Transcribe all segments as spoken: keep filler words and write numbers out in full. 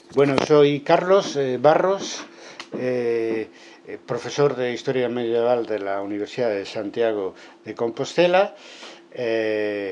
Bueno, soy Carlos eh, Barros, eh, eh, profesor de Historia Medieval de la Universidad de Santiago de Compostela, eh,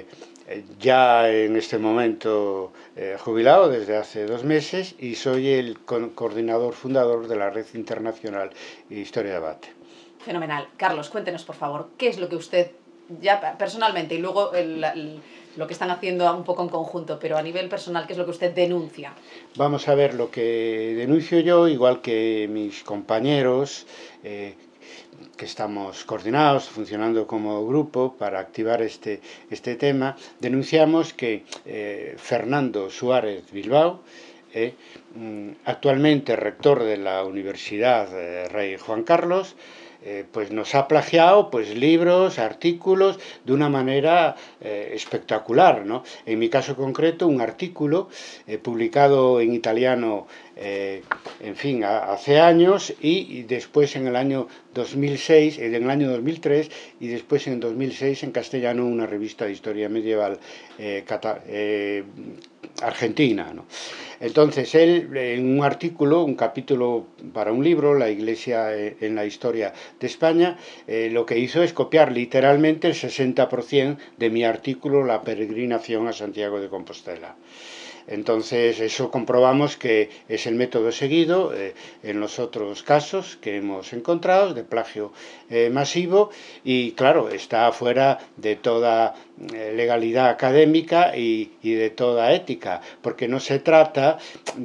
ya en este momento eh, jubilado desde hace dos meses y soy el co coordinador fundador de la Red Internacional Historia Debate. Fenomenal. Carlos, cuéntenos, por favor, ¿qué es lo que usted, ya personalmente, y luego el, el, lo que están haciendo un poco en conjunto, pero a nivel personal, qué es lo que usted denuncia? Vamos a ver, lo que denuncio yo, igual que mis compañeros, eh, que estamos coordinados, funcionando como grupo para activar este, este tema, denunciamos que eh, Fernando Suárez Bilbao, eh, actualmente rector de la Universidad eh, Rey Juan Carlos, eh, pues nos ha plagiado pues libros, artículos de una manera eh, espectacular, ¿no? En mi caso concreto, un artículo eh, publicado en italiano, eh, en fin, a, hace años y, y después en el año dos mil seis, en el año dos mil tres y después en dos mil seis en castellano una revista de historia medieval eh, cata, eh, argentina, ¿no? Entonces él, en un artículo, un capítulo para un libro, La Iglesia en la Historia de España, eh, lo que hizo es copiar literalmente el sesenta por ciento de mi artículo La peregrinación a Santiago de Compostela. Entonces eso comprobamos que es el método seguido eh, en los otros casos que hemos encontrado de plagio eh, masivo y claro, está fuera de toda eh, legalidad académica y, y de toda ética, porque no se trata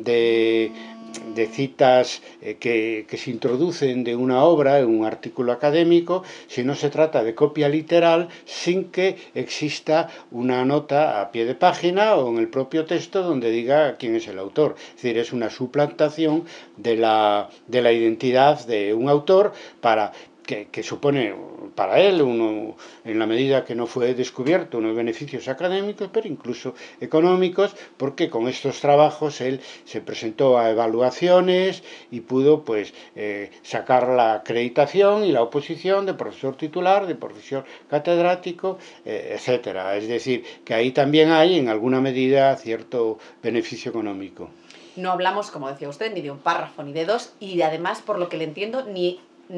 de de citas eh, que, que se introducen de una obra en un artículo académico, sino se trata de copia literal sin que exista una nota a pie de página o en el propio texto donde diga quién es el autor. Es decir, es una suplantación de la, de la identidad de un autor para que, que supone para él, uno, en la medida que no fue descubierto, unos beneficios académicos, pero incluso económicos, porque con estos trabajos él se presentó a evaluaciones y pudo pues eh, sacar la acreditación y la oposición de profesor titular, de profesor catedrático, eh, etcétera. Es decir, que ahí también hay, en alguna medida, cierto beneficio económico. No hablamos, como decía usted, ni de un párrafo ni de dos, y además, por lo que le entiendo, ni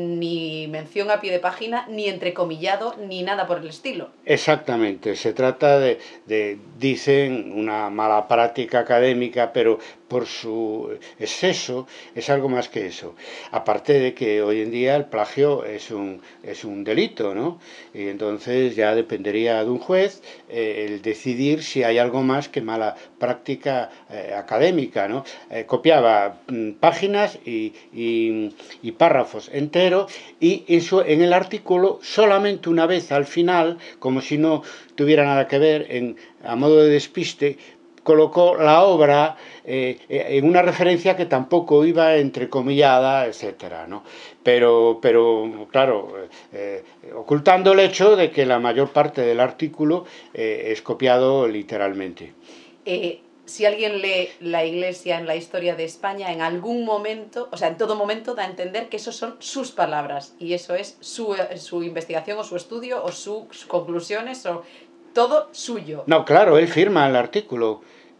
ni mención a pie de página, ni entrecomillado, ni nada por el estilo. Exactamente, se trata de, de, dicen, una mala práctica académica, pero por su exceso es algo más que eso. Aparte de que hoy en día el plagio es un, es un delito, ¿no? Y entonces ya dependería de un juez eh, el decidir si hay algo más que mala práctica eh, académica, ¿no? Eh, copiaba mm, páginas y, y, y párrafos enteros y eso en el artículo solamente una vez al final, como si no tuviera nada que ver, en, a modo de despiste, colocó la obra eh, en una referencia que tampoco iba entrecomillada, etcétera, ¿no? Pero, pero claro, eh, ocultando el hecho de que la mayor parte del artículo eh, es copiado literalmente. Eh, si alguien lee La Iglesia en la Historia de España, en algún momento, o sea, en todo momento da a entender que eso son sus palabras y eso es su, su investigación o su estudio o sus conclusiones o todo suyo. No, claro, él firma el artículo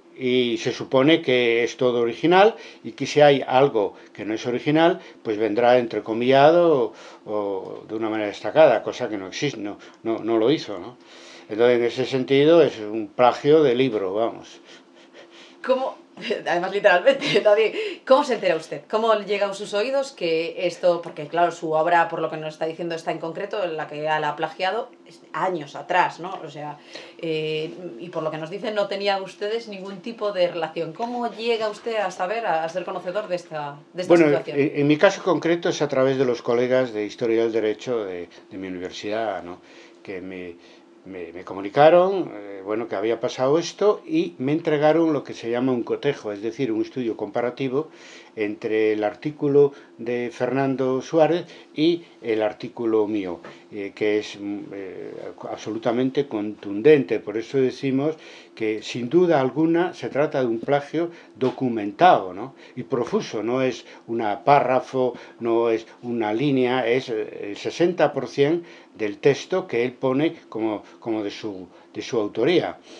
y se supone que es todo original y que si hay algo que no es original, pues vendrá entrecomillado o, o de una manera destacada, cosa que no existe, no, no, no lo hizo, ¿no? Entonces, en ese sentido, es un plagio de libro, vamos. ¿Cómo? Además, literalmente, David, ¿cómo se entera usted? ¿Cómo llega a sus oídos que esto, porque claro, su obra, por lo que nos está diciendo, está en concreto, en la que la ha plagiado años atrás, ¿no? O sea, eh, y por lo que nos dicen, no tenían ustedes ningún tipo de relación. ¿Cómo llega usted a saber, a ser conocedor de esta, de esta bueno, situación? En, en mi caso concreto es a través de los colegas de Historia del Derecho de, de mi universidad, ¿no? Que me Me, me comunicaron eh, bueno, que había pasado esto y me entregaron lo que se llama un cotejo, es decir, un estudio comparativo entre el artículo de Fernando Suárez y el artículo mío, eh, que es eh, absolutamente contundente. Por eso decimos que sin duda alguna se trata de un plagio documentado, ¿no? Y profuso, no es un párrafo, no es una línea, es el sesenta por ciento del texto que él pone como, como de, su, de su autoría.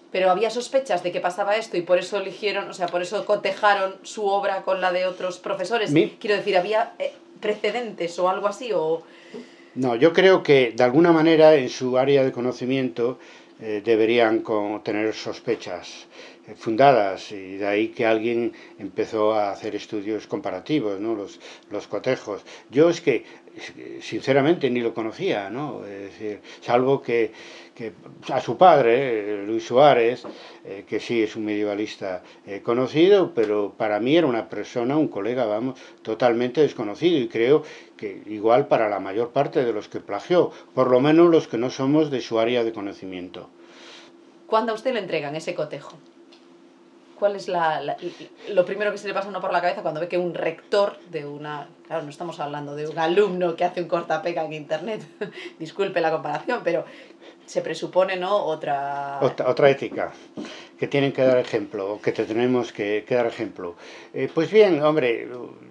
Pero había sospechas de que pasaba esto y por eso eligieron, o sea, por eso cotejaron su obra con la de otros profesores. Mi... Quiero decir, ¿había eh, precedentes o algo así? O... No, yo creo que de alguna manera en su área de conocimiento eh, deberían con, tener sospechas eh, fundadas, y de ahí que alguien empezó a hacer estudios comparativos, ¿no? Los, los cotejos. Yo es que sinceramente ni lo conocía, ¿no? Es decir, salvo que, que a su padre, eh, Luis Suárez, eh, que sí es un medievalista eh, conocido, pero para mí era una persona, un colega, vamos, totalmente desconocido, y creo que igual para la mayor parte de los que plagió, por lo menos los que no somos de su área de conocimiento. ¿Cuándo a usted le entregan ese cotejo? ¿Cuál es la, la, lo primero que se le pasa a uno por la cabeza cuando ve que un rector de una... Claro, no estamos hablando de un alumno que hace un cortapega en internet, disculpe la comparación, pero se presupone, ¿no?, otra... Otra, otra ética, que tienen que dar ejemplo, o que te tenemos que, que dar ejemplo. Eh, pues bien, hombre,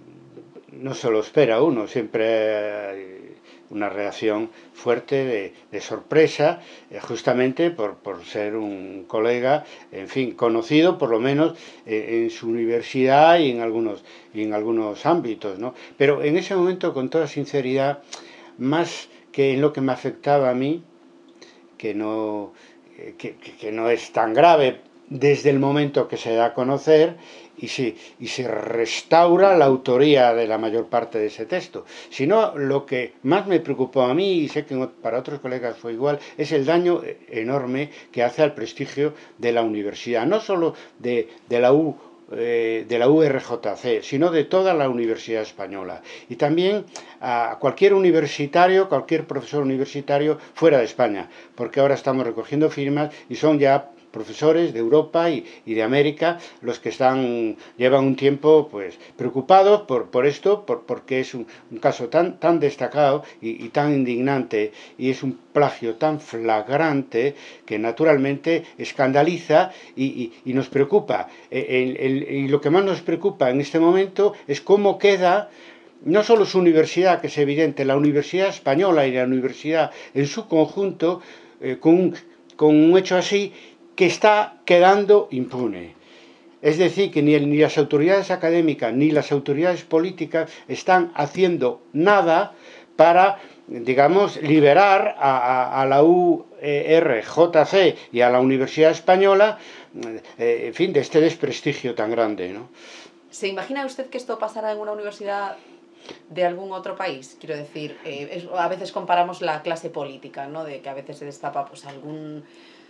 no se lo espera uno, siempre hay una reacción fuerte de, de sorpresa, eh, justamente por, por ser un colega, en fin, conocido por lo menos eh, en su universidad y en algunos, y en algunos ámbitos, ¿no? Pero en ese momento, con toda sinceridad, más que en lo que me afectaba a mí, que no, eh, que, que no es tan grave desde el momento que se da a conocer, y se, y se restaura la autoría de la mayor parte de ese texto. Sino lo que más me preocupó a mí, y sé que para otros colegas fue igual, es el daño enorme que hace al prestigio de la universidad, no solo de, de la U, eh, de la U R J C, sino de toda la Universidad Española. Y también a cualquier universitario, cualquier profesor universitario fuera de España, porque ahora estamos recogiendo firmas y son ya profesores de Europa y, y de América los que están llevan un tiempo pues preocupados por, por esto, por, porque es un, un caso tan, tan destacado y, y tan indignante, y es un plagio tan flagrante que naturalmente escandaliza y, y, y nos preocupa. El, el, y lo que más nos preocupa en este momento es cómo queda no solo su universidad, que es evidente, la Universidad Española y la universidad en su conjunto, eh, con, con un hecho así que está quedando impune. Es decir, que ni, el, ni las autoridades académicas ni las autoridades políticas están haciendo nada para, digamos, liberar a, a, a la U R J C y a la Universidad Española, eh, en fin, de este desprestigio tan grande, ¿no? ¿Se imagina usted que esto pasará en una universidad de algún otro país? Quiero decir, eh, es, a veces comparamos la clase política, ¿no?, de que a veces se destapa pues algún...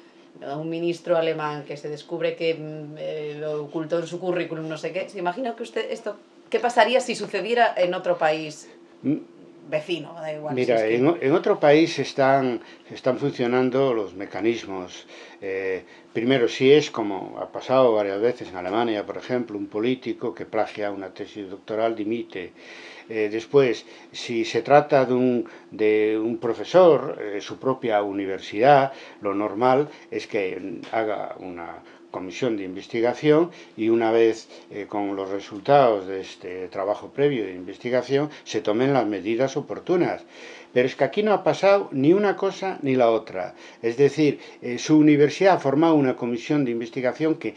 un ministro alemán que se descubre que eh, lo ocultó en su currículum, no sé qué. ¿Se imagina que usted esto, qué pasaría si sucediera en otro país vecino? Da igual. Mira, si es que... en, en otro país están, están funcionando los mecanismos. Eh, primero, si es como ha pasado varias veces en Alemania, por ejemplo, un político que plagia una tesis doctoral dimite. Eh, después, si se trata de un, de un profesor, eh, su propia universidad, lo normal es que haga una comisión de investigación y una vez eh, con los resultados de este trabajo previo de investigación se tomen las medidas oportunas. Pero es que aquí no ha pasado ni una cosa ni la otra. Es decir, eh, su universidad ha formado una comisión de investigación que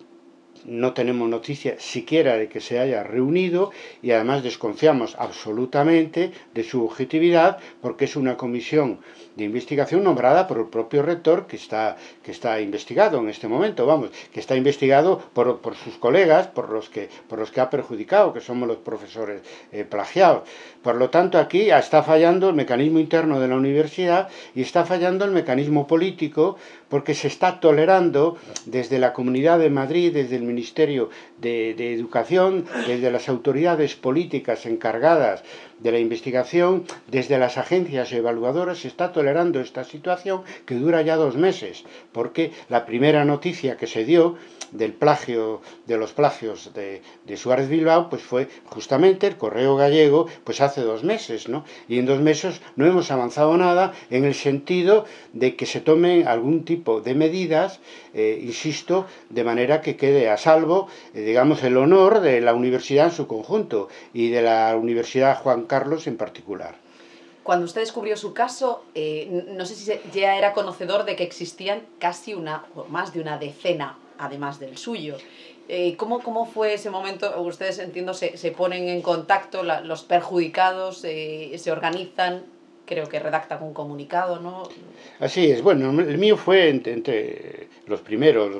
no tenemos noticia siquiera de que se haya reunido, y además desconfiamos absolutamente de su objetividad, porque es una comisión de investigación nombrada por el propio rector que está, que está investigado en este momento, vamos, que está investigado por, por sus colegas, por los, que, por los que ha perjudicado, que somos los profesores eh, plagiados. Por lo tanto, aquí está fallando el mecanismo interno de la universidad y está fallando el mecanismo político, porque se está tolerando desde la Comunidad de Madrid, desde el Ministerio de, de Educación, desde las autoridades políticas encargadas de la investigación, desde las agencias evaluadoras, se está tolerando esta situación que dura ya dos meses, porque la primera noticia que se dio del plagio, de los plagios de, de Suárez Bilbao, pues fue justamente el Correo Gallego, pues hace dos meses, ¿no? Y en dos meses no hemos avanzado nada en el sentido de que se tomen algún tipo de medidas, eh, insisto, de manera que quede a salvo, eh, digamos, el honor de la universidad en su conjunto y de la Universidad Juan Carlos en particular. cuando usted descubrió su caso, eh, no sé si ya era conocedor de que existían casi una, o más de una decena, además del suyo. Eh, ¿cómo, ¿Cómo fue ese momento? Ustedes, entiendo, se, se ponen en contacto, la, los perjudicados, eh, se organizan, creo que redactan un comunicado, ¿no? Así es, bueno, el mío fue entre, entre los primeros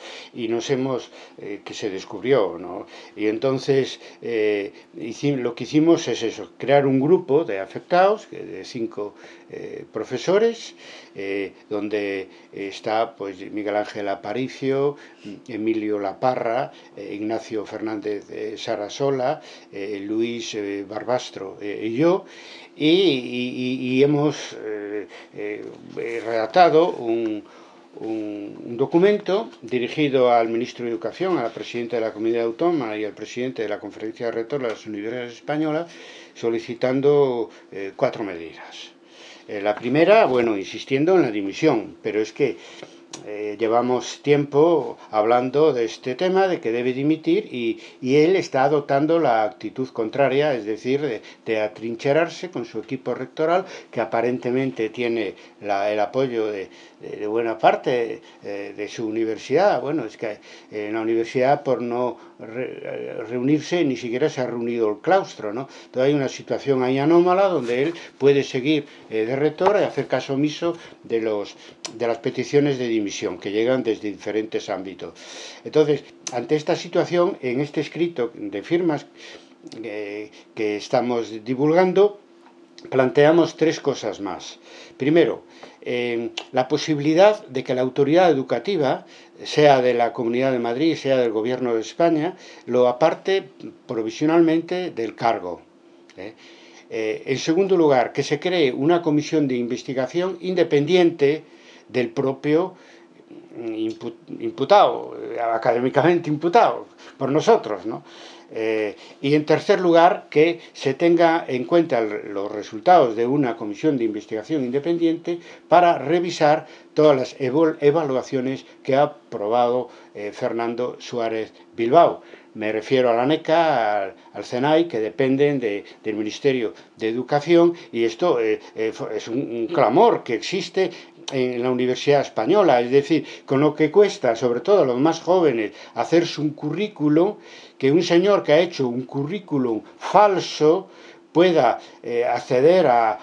y nos hemos, eh, que se descubrió, ¿no? Y entonces eh, hicimos, lo que hicimos es eso, crear un grupo de afectados, de cinco eh, profesores, eh, donde está pues Miguel Ángel Aparicio, Emilio Laparra, eh, Ignacio Fernández eh, Sarasola, eh, Luis eh, Barbastro eh, y yo, y, y, y hemos eh, eh, redactado un, un, un documento dirigido al ministro de Educación, a la presidenta de la Comunidad Autónoma y al presidente de la Conferencia de Rectores de las Universidades Españolas, solicitando eh, cuatro medidas. Eh, la primera, bueno, insistiendo en la dimisión, pero es que Eh, llevamos tiempo hablando de este tema, de que debe dimitir, y, y él está adoptando la actitud contraria, es decir, de, de atrincherarse con su equipo rectoral, que aparentemente tiene la, el apoyo de, de, de buena parte eh, de su universidad. Bueno, es que en la universidad, por no re, reunirse, ni siquiera se ha reunido el claustro, ¿no? Entonces hay una situación ahí anómala donde él puede seguir eh, de rector y hacer caso omiso de, los, de las peticiones de dimisión que llegan desde diferentes ámbitos. Entonces, ante esta situación, en este escrito de firmas eh, que estamos divulgando, planteamos tres cosas más. Primero, eh, la posibilidad de que la autoridad educativa, sea de la Comunidad de Madrid, sea del Gobierno de España, lo aparte provisionalmente del cargo. ¿eh? Eh, en segundo lugar, que se cree una comisión de investigación independiente del propio imputado, académicamente imputado por nosotros, ¿no? Eh, y en tercer lugar, que se tenga en cuenta los resultados de una comisión de investigación independiente para revisar todas las evaluaciones que ha aprobado eh, Fernando Suárez Bilbao. Me refiero a la NECA, al, al CENAI, que dependen de, del Ministerio de Educación, y esto eh, eh, es un, un clamor que existe en la Universidad Española, es decir, con lo que cuesta, sobre todo a los más jóvenes, hacerse un currículum, que un señor que ha hecho un currículum falso pueda eh, acceder a,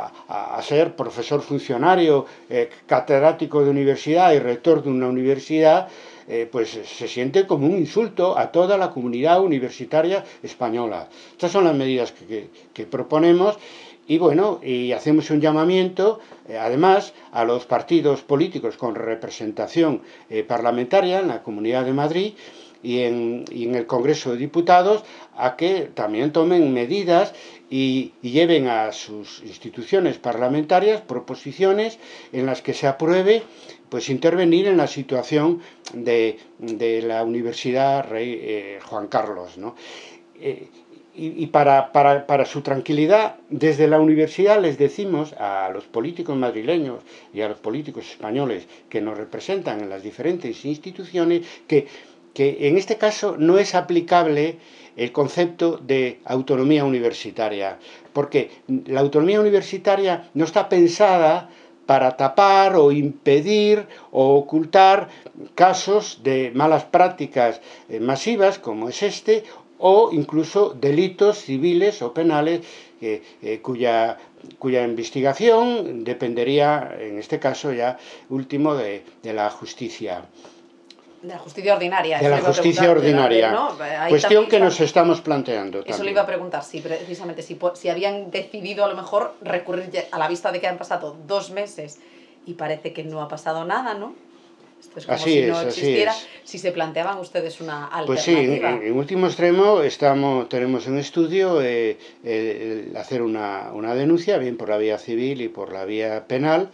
a, a ser profesor funcionario, eh, catedrático de universidad y rector de una universidad, eh, pues se siente como un insulto a toda la comunidad universitaria española. Estas son las medidas que, que, que proponemos. Y bueno, y hacemos un llamamiento, eh, además, a los partidos políticos con representación eh, parlamentaria en la Comunidad de Madrid y en, y en el Congreso de Diputados, a que también tomen medidas y, y lleven a sus instituciones parlamentarias proposiciones en las que se apruebe pues intervenir en la situación de, de la Universidad Rey eh, Juan Carlos, ¿no? Eh, Y para, para, para su tranquilidad, desde la universidad les decimos a los políticos madrileños y a los políticos españoles que nos representan en las diferentes instituciones que, que en este caso no es aplicable el concepto de autonomía universitaria, porque la autonomía universitaria no está pensada para tapar o impedir o ocultar casos de malas prácticas masivas como es este, o incluso delitos civiles o penales eh, eh, cuya, cuya investigación dependería, en este caso ya último, de, de la justicia. De la justicia ordinaria. De la justicia ordinaria. ¿No? Cuestión que nos estamos planteando. Eso le iba a preguntar, si precisamente si, si habían decidido a lo mejor recurrir a la vista de que han pasado dos meses y parece que no ha pasado nada, ¿no? Esto es como así si es, no existiera, así es. Si se planteaban ustedes una alternativa. Pues sí, en, en último extremo estamos, tenemos en estudio eh, eh, hacer una, una denuncia, bien por la vía civil y por la vía penal,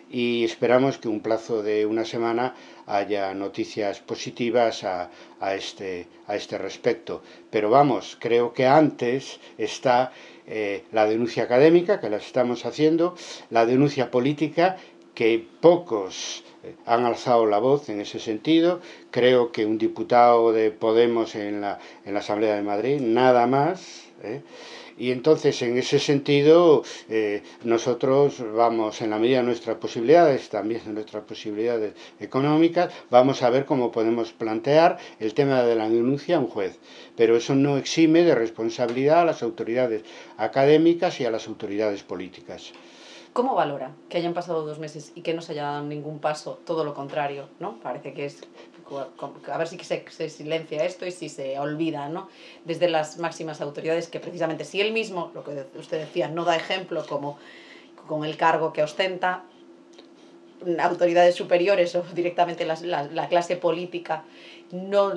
y esperamos que un plazo de una semana haya noticias positivas a, a, este, a este respecto. Pero vamos, creo que antes está eh, la denuncia académica, que la estamos haciendo, la denuncia política, que pocos han alzado la voz en ese sentido. Creo que un diputado de Podemos en la, en la Asamblea de Madrid, nada más, ¿eh? Y entonces, en ese sentido, eh, nosotros vamos, en la medida de nuestras posibilidades, también de nuestras posibilidades económicas, vamos a ver cómo podemos plantear el tema de la denuncia a un juez. Pero eso no exime de responsabilidad a las autoridades académicas y a las autoridades políticas. ¿Cómo valora que hayan pasado dos meses y que no se haya dado ningún paso? Todo lo contrario, ¿no? Parece que es... A ver si se, se silencia esto y si se olvida, ¿no? Desde las máximas autoridades, que precisamente si él mismo, lo que usted decía, no da ejemplo como con el cargo que ostenta, autoridades superiores o directamente la, la, la clase política, no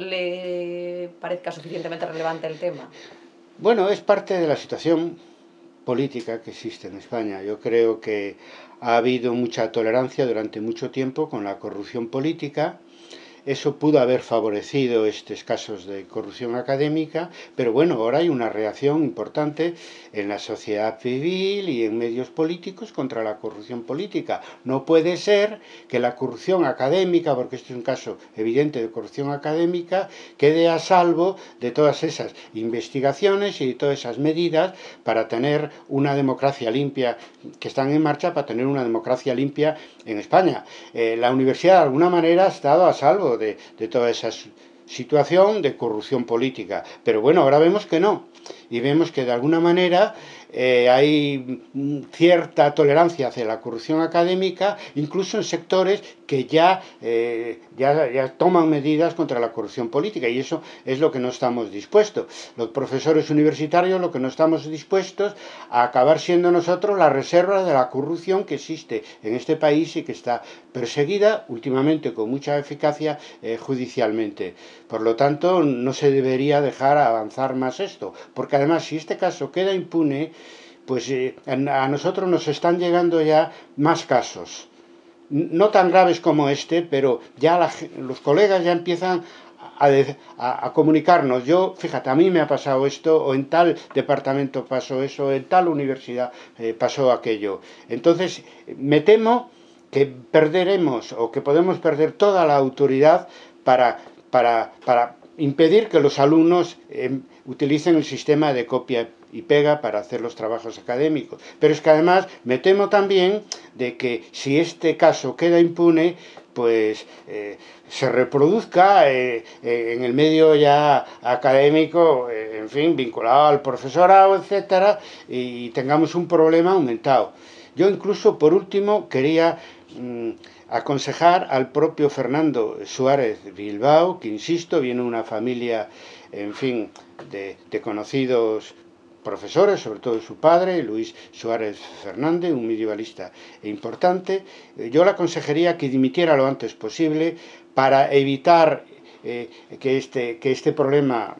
le parezca suficientemente relevante el tema. Bueno, es parte de la situación política que existe en España. Yo creo que ha habido mucha tolerancia durante mucho tiempo con la corrupción política. Eso pudo haber favorecido estos casos de corrupción académica, pero bueno, ahora hay una reacción importante en la sociedad civil y en medios políticos contra la corrupción política. No puede ser que la corrupción académica, porque este es un caso evidente de corrupción académica, quede a salvo de todas esas investigaciones y de todas esas medidas para tener una democracia limpia, que están en marcha para tener una democracia limpia en España. Eh, la universidad de alguna manera ha estado a salvo De, de toda esa situación de corrupción política. Pero bueno, ahora vemos que no. Y vemos que de alguna manera eh, hay cierta tolerancia hacia la corrupción académica, incluso en sectores que ya, eh, ya, ya toman medidas contra la corrupción política. Y eso es lo que no estamos dispuestos. Los profesores universitarios lo que no estamos dispuestos a acabar siendo nosotros la reserva de la corrupción que existe en este país y que está perseguida últimamente con mucha eficacia eh, judicialmente. Por lo tanto, no se debería dejar avanzar más esto, porque además si este caso queda impune, pues eh, a nosotros nos están llegando ya más casos, no tan graves como este, pero ya la, los colegas ya empiezan a, a, a comunicarnos. Yo, fíjate, a mí me ha pasado esto, o en tal departamento pasó eso, en tal universidad eh, pasó aquello. Entonces, me temo que perderemos o que podemos perder toda la autoridad para, para, para impedir que los alumnos eh, utilicen el sistema de copia y pega para hacer los trabajos académicos. Pero es que además me temo también de que si este caso queda impune, pues eh, se reproduzca eh, eh, en el medio ya académico, eh, en fin, vinculado al profesorado, etcétera, y tengamos un problema aumentado. Yo incluso, por último, quería mmm, aconsejar al propio Fernando Suárez Bilbao, que insisto, viene de una familia, en fin, de, de conocidos profesores, sobre todo su padre, Luis Suárez Fernández, un medievalista importante. Yo le aconsejaría que dimitiera lo antes posible para evitar eh, que, este, que este problema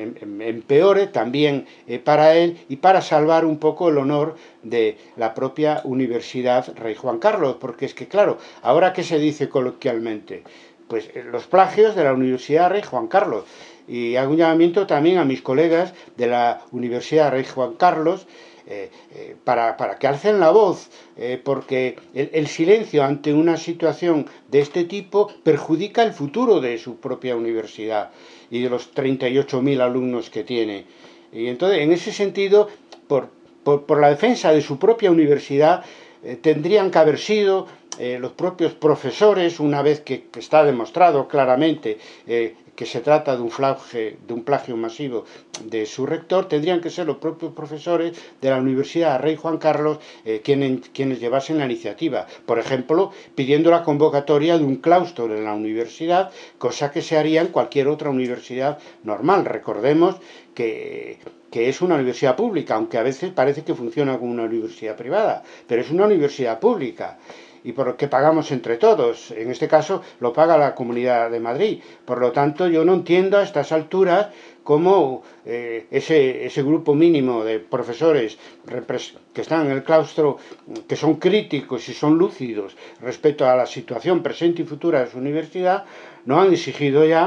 empeore también eh, para él y para salvar un poco el honor de la propia Universidad Rey Juan Carlos, porque es que claro, ahora ¿qué se dice coloquialmente? Pues los plagios de la Universidad Rey Juan Carlos. Y hago un llamamiento también a mis colegas de la Universidad Rey Juan Carlos eh, eh, para, para que alcen la voz, eh, porque el, el silencio ante una situación de este tipo perjudica el futuro de su propia universidad y de los treinta y ocho mil alumnos que tiene. Y entonces, en ese sentido, por, por, por la defensa de su propia universidad, eh, tendrían que haber sido eh, los propios profesores, una vez que, que está demostrado claramente eh, que se trata de un, flagio, de un plagio masivo de su rector, tendrían que ser los propios profesores de la Universidad Rey Juan Carlos eh, quienes, quienes llevasen la iniciativa. Por ejemplo, pidiendo la convocatoria de un claustro en la universidad, cosa que se haría en cualquier otra universidad normal. Recordemos que, que es una universidad pública, aunque a veces parece que funciona como una universidad privada, pero es una universidad pública y por lo que pagamos entre todos. En este caso lo paga la Comunidad de Madrid. Por lo tanto, yo no entiendo a estas alturas cómo eh, ese, ese grupo mínimo de profesores que están en el claustro, que son críticos y son lúcidos respecto a la situación presente y futura de su universidad, no han exigido ya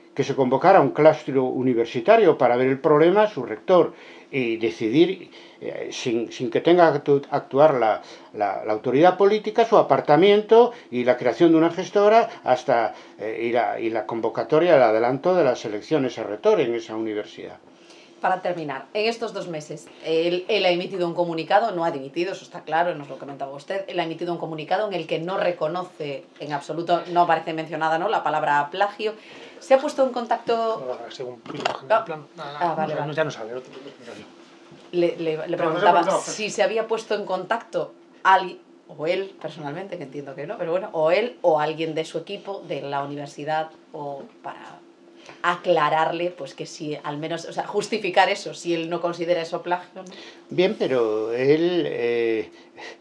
que se convocara un claustro universitario para ver el problema, su rector, y decidir, eh, sin, sin que tenga que actuar la, la, la autoridad política, su apartamiento y la creación de una gestora hasta eh, y, la, y la convocatoria, el adelanto de las elecciones a rector en esa universidad. Para terminar, en estos dos meses, él, él ha emitido un comunicado, no ha dimitido, eso está claro, nos lo comentaba usted, él ha emitido un comunicado en el que no reconoce en absoluto, no aparece mencionada, ¿no?, la palabra plagio. ¿Se ha puesto en contacto...? No, según ah, plan, nada, ah, vale, no, vale. Ya no sabe. No, le, le, le preguntaba no, si se había puesto en contacto alguien, o él personalmente, que entiendo que no, pero bueno, o él o alguien de su equipo, de la universidad, o para aclararle, pues que si al menos, o sea, justificar eso, si él no considera eso plagio, ¿no? Bien, pero él, eh,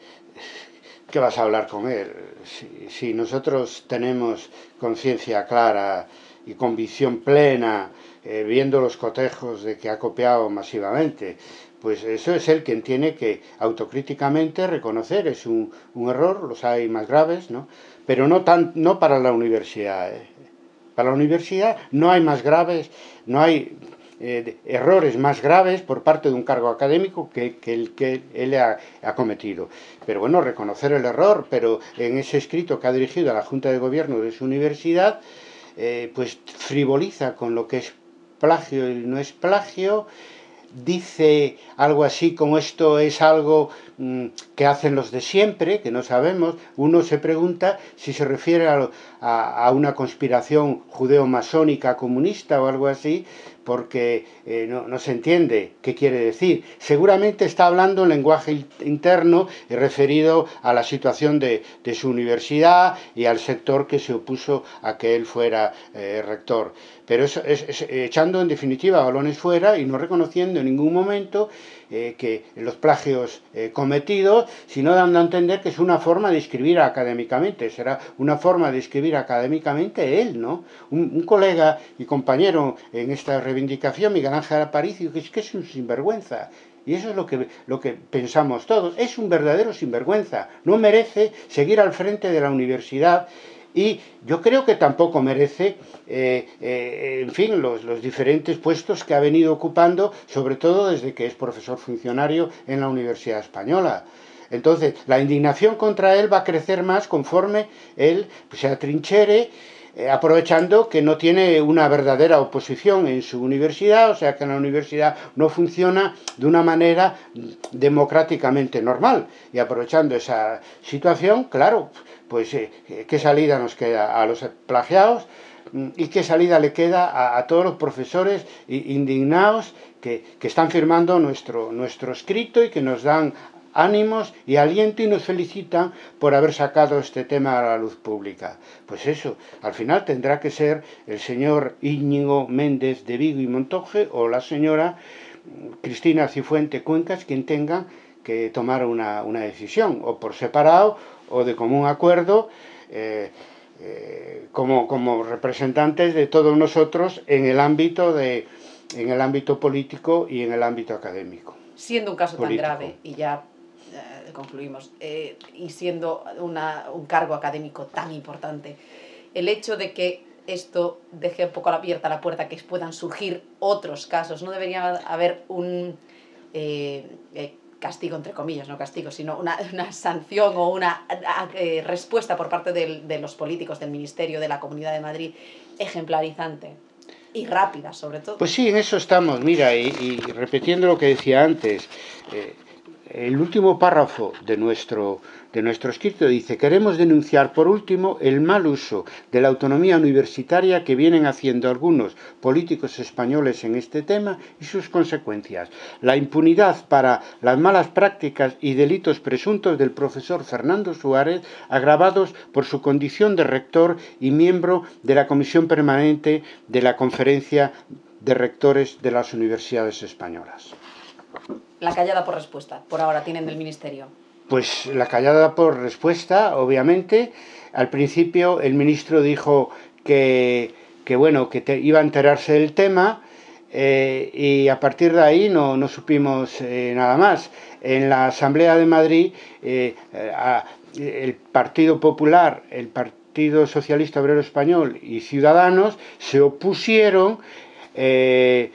¿qué vas a hablar con él? Si, si nosotros tenemos conciencia clara y convicción plena, eh, viendo los cotejos de que ha copiado masivamente, pues eso es él quien tiene que autocríticamente reconocer, es un, un error, los hay más graves, ¿no? Pero no, tan, no para la universidad, ¿eh? Para la universidad no hay más graves, no hay eh, errores más graves por parte de un cargo académico que, que el que él ha, ha cometido. Pero bueno, reconocer el error, pero en ese escrito que ha dirigido a la Junta de Gobierno de su universidad, eh, pues frivoliza con lo que es plagio y no es plagio. Dice algo así como esto es algo mmm, que hacen los de siempre, que no sabemos. Uno se pregunta si se refiere a, a, a una conspiración judeo-masónica comunista o algo así, porque eh, no, no se entiende qué quiere decir. Seguramente está hablando en lenguaje interno y referido a la situación de, de su universidad y al sector que se opuso a que él fuera eh, rector. Pero es, es, es echando en definitiva balones fuera y no reconociendo en ningún momento eh, que los plagios eh, cometidos, sino dando a entender que es una forma de escribir académicamente, será una forma de escribir académicamente él, ¿no? Un, un colega y compañero en esta reivindicación, Miguel Ángel Aparicio, que es que es un sinvergüenza. Y eso es lo que, lo que pensamos todos, es un verdadero sinvergüenza, no merece seguir al frente de la universidad. Y yo creo que tampoco merece, eh, eh, en fin, los, los diferentes puestos que ha venido ocupando, sobre todo desde que es profesor funcionario en la Universidad Española. Entonces, la indignación contra él va a crecer más conforme él pues, se atrinchere, eh, aprovechando que no tiene una verdadera oposición en su universidad, o sea que la universidad no funciona de una manera democráticamente normal. Y aprovechando esa situación, claro, pues eh, qué salida nos queda a los plagiados y qué salida le queda a, a todos los profesores indignados que, que están firmando nuestro, nuestro escrito y que nos dan ánimos y aliento y nos felicitan por haber sacado este tema a la luz pública. Pues eso, al final tendrá que ser el señor Íñigo Méndez de Vigo y Montoje o la señora Cristina Cifuente Cuencas quien tenga que tomar una, una decisión, o por separado o de común acuerdo, eh, eh, como, como representantes de todos nosotros en el ámbito de, en el ámbito político y en el ámbito académico. Siendo un caso político. tan grave, y ya eh, concluimos, eh, y siendo una, un cargo académico tan importante, el hecho de que esto deje un poco abierta la puerta que puedan surgir otros casos, no debería haber un eh, eh, castigo, entre comillas, no castigo, sino una, una sanción o una eh, respuesta por parte del, de los políticos, del Ministerio, de la Comunidad de Madrid, ejemplarizante y rápida, sobre todo. Pues sí, en eso estamos, mira, y, y repitiendo lo que decía antes, eh, el último párrafo de nuestro, de nuestro escrito dice: queremos denunciar por último el mal uso de la autonomía universitaria que vienen haciendo algunos políticos españoles en este tema y sus consecuencias. La impunidad para las malas prácticas y delitos presuntos del profesor Fernando Suárez, agravados por su condición de rector y miembro de la Comisión Permanente de la Conferencia de Rectores de las Universidades Españolas. La callada por respuesta, por ahora tienen del Ministerio. Pues la callada por respuesta, obviamente. Al principio el ministro dijo que, que bueno, que te, iba a enterarse del tema eh, y a partir de ahí no, no supimos eh, nada más. En la Asamblea de Madrid eh, a, el Partido Popular, el Partido Partido Socialista Obrero Español y Ciudadanos se opusieron eh,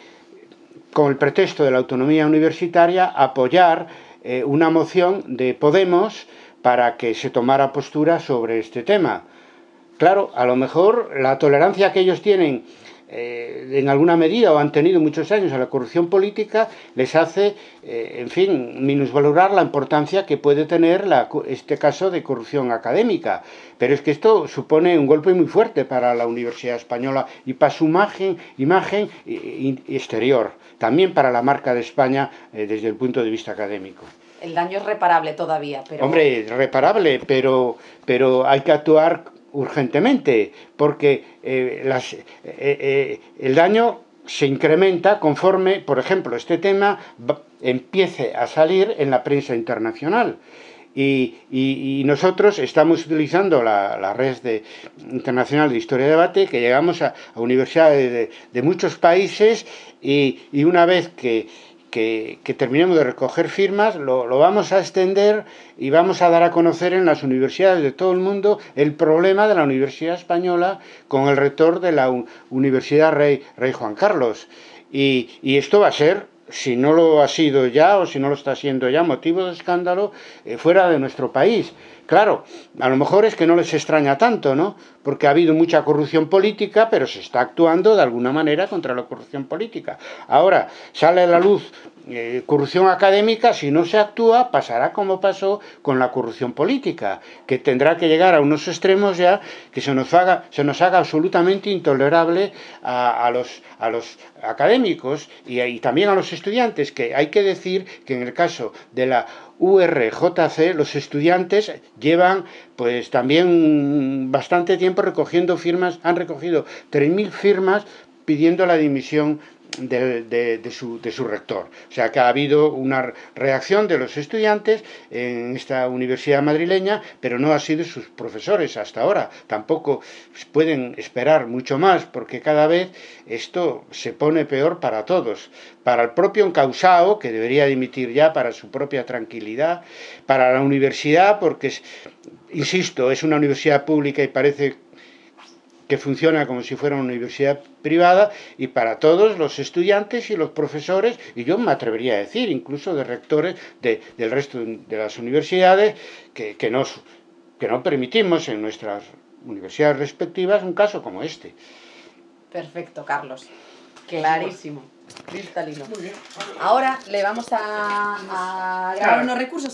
con el pretexto de la autonomía universitaria a apoyar eh, una moción de Podemos para que se tomara postura sobre este tema. Claro, a lo mejor la tolerancia que ellos tienen eh, en alguna medida o han tenido muchos años a la corrupción política les hace, eh, en fin, minusvalorar la importancia que puede tener la, este caso de corrupción académica. Pero es que esto supone un golpe muy fuerte para la Universidad Española y para su imagen, imagen exterior, también para la marca de España eh, desde el punto de vista académico. El daño es reparable todavía, pero... Hombre, reparable, pero, pero hay que actuar urgentemente, porque eh, las, eh, eh, el daño se incrementa conforme, por ejemplo, este tema va, empiece a salir en la prensa internacional. Y, y, y nosotros estamos utilizando la, la red de, internacional de Historia y Debate, que llegamos a, a universidades de, de muchos países y, y una vez que... Que, que terminemos de recoger firmas, lo, lo vamos a extender y vamos a dar a conocer en las universidades de todo el mundo el problema de la Universidad Española con el rector de la U Universidad Rey, Rey Juan Carlos. Y, y esto va a ser, si no lo ha sido ya o si no lo está siendo ya, motivo de escándalo eh, fuera de nuestro país. Claro, a lo mejor es que no les extraña tanto, ¿no? Porque ha habido mucha corrupción política, pero se está actuando de alguna manera contra la corrupción política. Ahora, sale a la luz eh, corrupción académica, si no se actúa, pasará como pasó con la corrupción política, que tendrá que llegar a unos extremos ya que se nos haga, se nos haga absolutamente intolerable a, a, los, a los académicos y, y también a los estudiantes, que hay que decir que en el caso de la U R J C, los estudiantes llevan pues también bastante tiempo recogiendo firmas, han recogido tres mil firmas pidiendo la dimisión de, de, de, su, de su rector. O sea que ha habido una reacción de los estudiantes en esta universidad madrileña, pero no ha sido sus profesores hasta ahora. Tampoco pueden esperar mucho más, porque cada vez esto se pone peor para todos. Para el propio encausado, que debería dimitir ya para su propia tranquilidad, para la universidad, porque, es, insisto, es una universidad pública y parece que funciona como si fuera una universidad privada, y para todos los estudiantes y los profesores, y yo me atrevería a decir, incluso de rectores de, del resto de las universidades, que, que, nos, que no permitimos en nuestras universidades respectivas un caso como este. Perfecto, Carlos. Clarísimo. Cristalino. Ahora le vamos a, a grabar unos recursos